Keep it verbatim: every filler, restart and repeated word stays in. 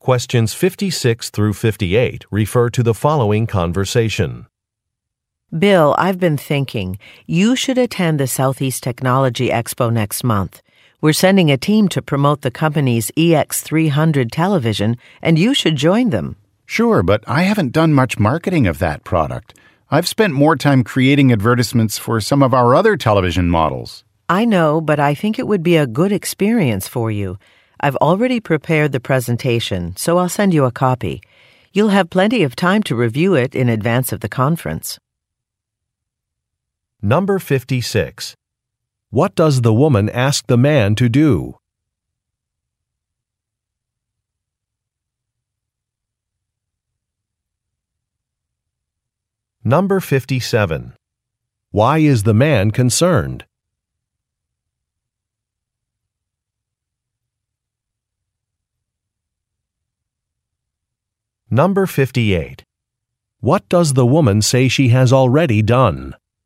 Questions fifty-six through fifty-eight refer to the following conversation. Bill, I've been thinking, you should attend the Southeast Technology Expo next month. We're sending a team to promote the company's E X three hundred television, and you should join them. Sure, but I haven't done much marketing of that product. I've spent more time creating advertisements for some of our other television models. I know, but I think it would be a good experience for you. I've already prepared the presentation, so I'll send you a copy. You'll have plenty of time to review it in advance of the conference. Number fifty-six. What does the woman ask the man to do? Number fifty-seven. Why is the man concerned? Number fifty-eight. What does the woman say she has already done?